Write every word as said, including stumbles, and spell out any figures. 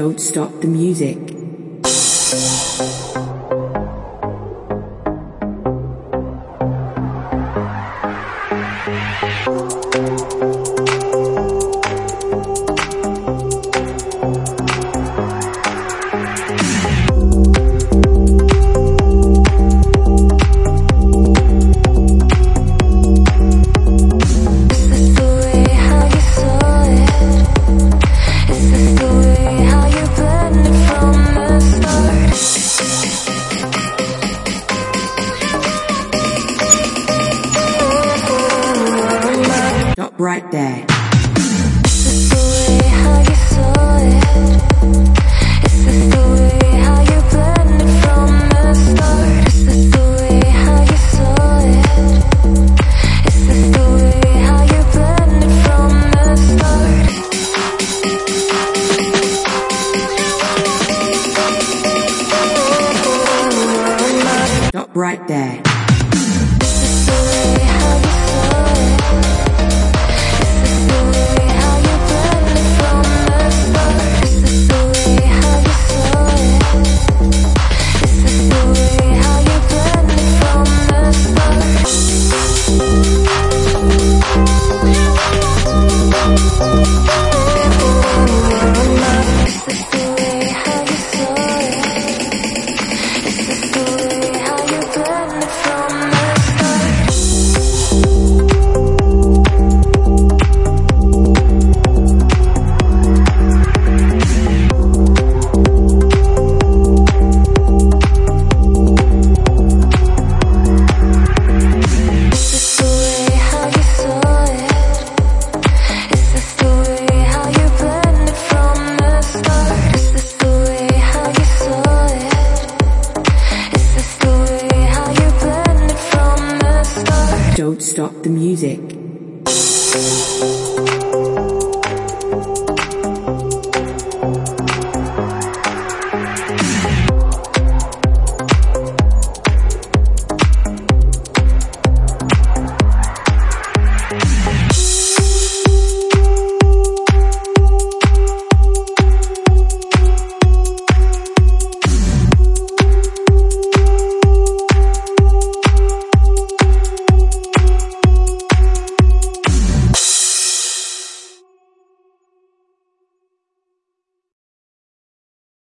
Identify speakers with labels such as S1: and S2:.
S1: Don't stop the music. Stop right there.
S2: Is this the way how you saw it? Is this the way how you planned it from the start? Is this the way how you saw it? Is this the way how you planned it from the start?
S1: Stop right there. Don't stop the music.